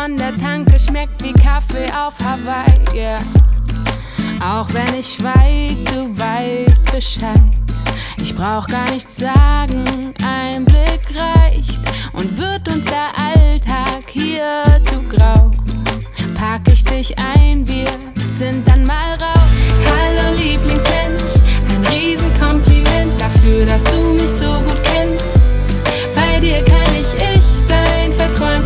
von der Tanke schmeckt wie Kaffee auf Hawaii, yeah. Auch wenn ich schweig, du weißt Bescheid. Ich brauch gar nichts sagen, ein Blick reicht und wird uns der Alltag